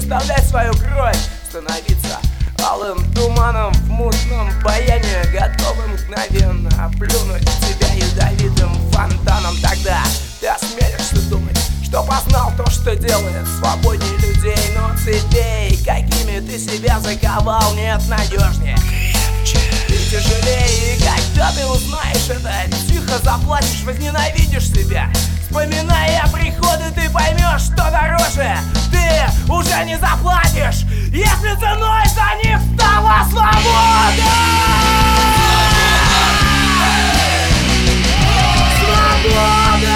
заставлять свою кровь становиться алым туманом в мутном баяне, готовым мгновенно плюнуть в тебя ядовитым фонтаном. Тогда ты осмелишься думать, что познал то, что делает свободнее людей. Но цепей, какими ты себя заковал, нет надежнее, крепче и тяжелее. И когда ты узнаешь это, тихо заплачешь, возненавидишь себя. Вспоминая приходы, ты поймешь, что дороже ты уже не заплатишь, если ценой за них стала свобода. Свобода!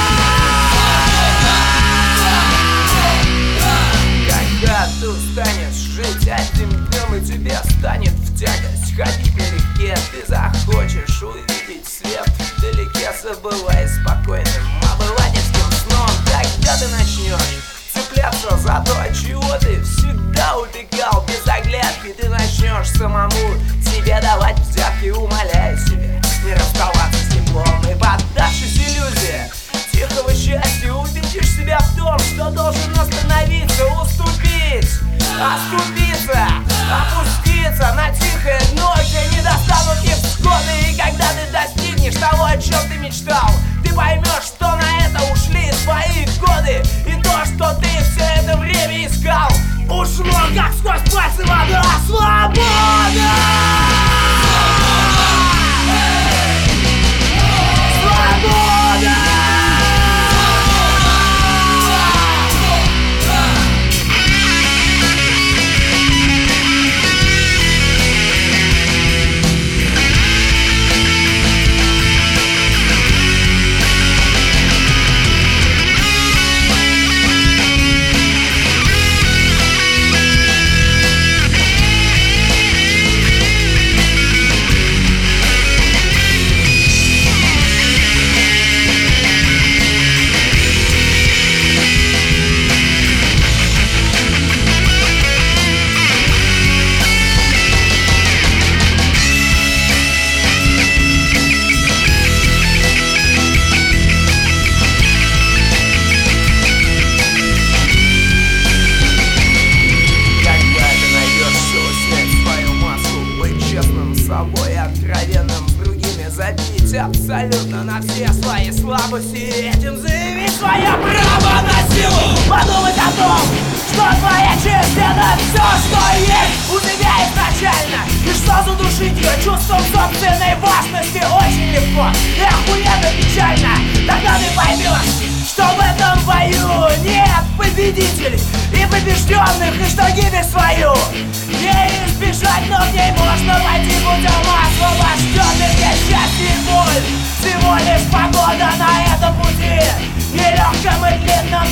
Когда ты устанешь жить одним днем, и тебе станет в тягость ходить налегке, ты захочешь увидеть свет вдалеке, забывая спокойным обывательским сном. Тогда ты начнешь цепляться за то, чего ты всегда убегал без оглядки. Ты начнешь самому себе давать взятки, умоляя себя не расставаться с теплом. И поддавшись иллюзии тихого счастья, убедишь себя в том, что должен остановиться, уступить, оступиться, опуститься на тихое дно, где не достанут невзгоды. И когда ты достигнешь того, о чем ты мечтал, ты поймешь, что на это ушли твои годы, и то, что ты все это время искал, ушло как сквозь пальцы вода. Свобода! Свобода! Откровенным с другими, забить абсолютно на все свои слабости и этим заявить свое право на силу. Подумать о том, что твоя честь — это все, что есть у тебя изначально, и что задушить ее чувством собственной важности очень легко и охуенно печально. Тогда ты поймешь, что в этом бою нет победителей и побежденных, и что гибель свою не избежать, но в ней можно пойти путем освобожденных, где счастье и боль всего лишь погода на этом пути, нелегком и длинном.